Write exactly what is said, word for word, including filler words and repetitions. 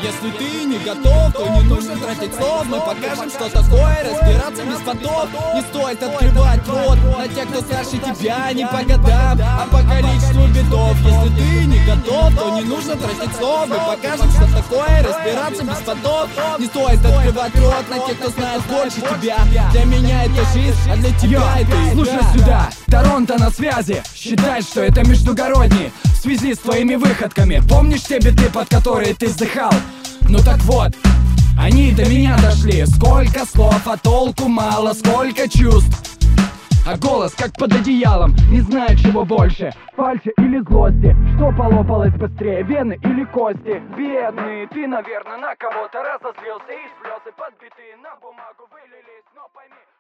Если ты не готов, то не нужно тратить слов. Мы покажем, что такое разбираться без потов. Не стоит открывать рот на тех, кто старше тебя не по годам, а по количеству битов. Если ты не готов, то не нужно тратить слов. Мы покажем, что такое разбираться без потов. Не стоит открывать рот на тех, кто знает больше тебя. Для меня это жизнь, а для тебя Йо, это игра. Слушай сюда, Торонто на связи. Считай, что это междугородний. В связи с твоими выходками. Помнишь те биты, под которые ты вздыхал? Ну так вот, они до меня дошли. Сколько слов, а толку мало. Сколько чувств, а голос как под одеялом. Не знаю, чего больше, фальши или злости. Что полопалось быстрее, вены или кости? Бедный, ты, наверное, на кого-то разозлился. И слезы подбитые на бумагу вылились. Но пойми...